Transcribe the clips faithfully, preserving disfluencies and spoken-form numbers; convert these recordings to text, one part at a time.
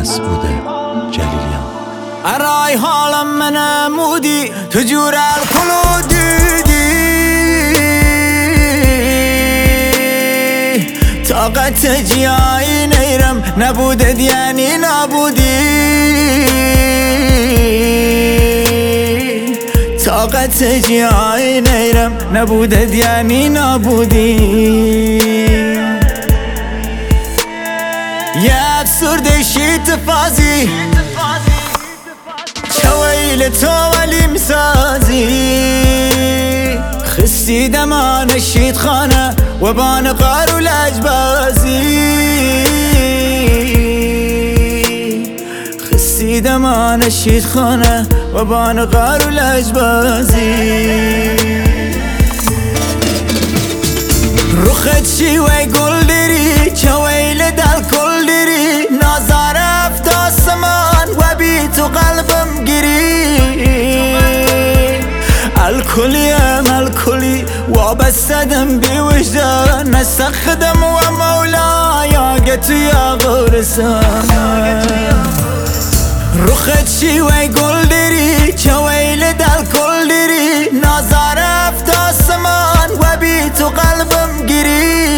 مسعود جلیلیان. ارای حالم من مودی تو جور الکلو دیدی، طاقت جیایی نیرم نبودد یعنی نبودی، طاقت جیایی نیرم نبودد یعنی نبودی. یه افسرده شیط فازی چویل تو ولی مسازی، خستی دمان شید خانه و بان قار و لجبازی، خستی دمان شید خانه و بان قار و لجبازی. رخت شیوه گل داری چویل دل کل داری، نازار افت آسمان و بی تو قلبم گیری، الکلیم الکلی وابستدم بی وجدان، نسخدم و مولایا گتو یا غورسان. رخت شیوه گل داری چویل دل کل داری، نازار افت آسمان و بی تو قلبم گیری،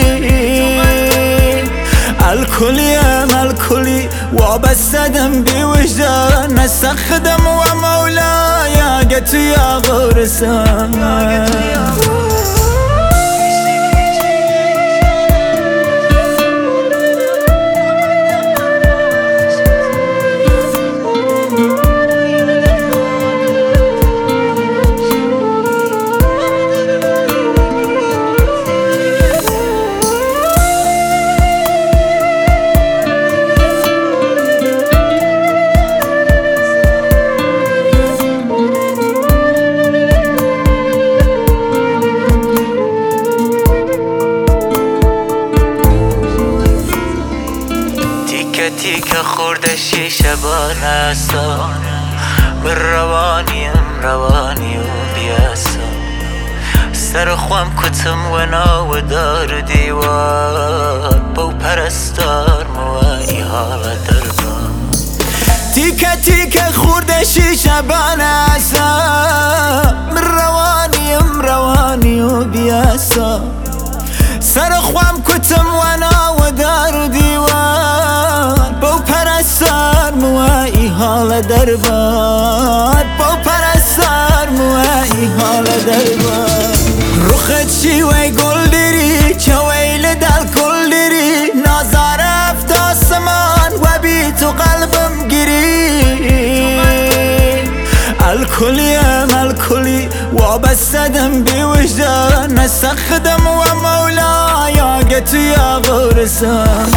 الکلیم الکلی وابستدم بی وجدان، نسخدم و مولایا گتو یا غورسان. تیکه خورده شیشه بانسا، من روانیم روانی و بیاسا، سر خوام کتم و ناو دار دیوار، با پرستار موانی حال دربار. تیکه تیکه خورده شیشه بانسا، من روانیم روانی و بیاسا، سر خوام کتم و ناو دار دیوار، با پرستار موایی حال دربار، با پرستار موایی حال دربار. رخت شیوه گل داری چویل دل کل داری، نازار افت آسمان و بی تو قلبم گیری، الکلیم الکلی وابستدم بی وجدان، نسخدم و مولایا گتو یا غورسان.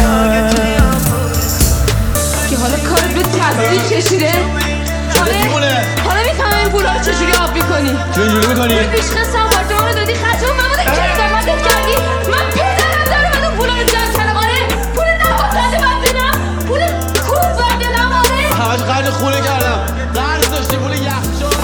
که حالا کارت به تصدیق کشیده، حالا حالا میفهمم این پولا رو چجوری آب میکنی. چجوری میکنی؟ پول پیشخست آپارتمان رو دادی خرجمون من بوده که زحمتت کردی، من پدرم دارم از اون پولا رو جمع کردم. آره پول نباید من بدم، پول خوب بردلم. آره همش قرد خونه کردم، قرض داشتی پول یخچال.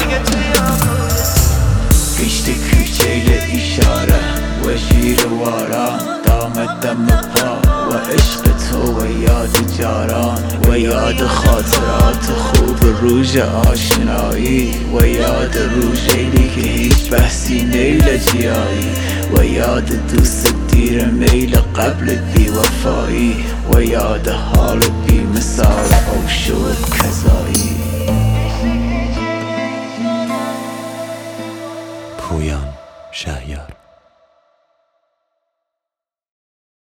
گشت کوچه اشاره و شیروارا، دامت دم پا و عشق تو و یاد جاران، و یاد خاطرات خوب روز آشنایی، و یاد روزی که هیچ بحثی نیل جیایی، و یاد دوست دیر میل قبل بی وفایی، و یاد حال بی مثال او شد کذایی. پویان شهیار.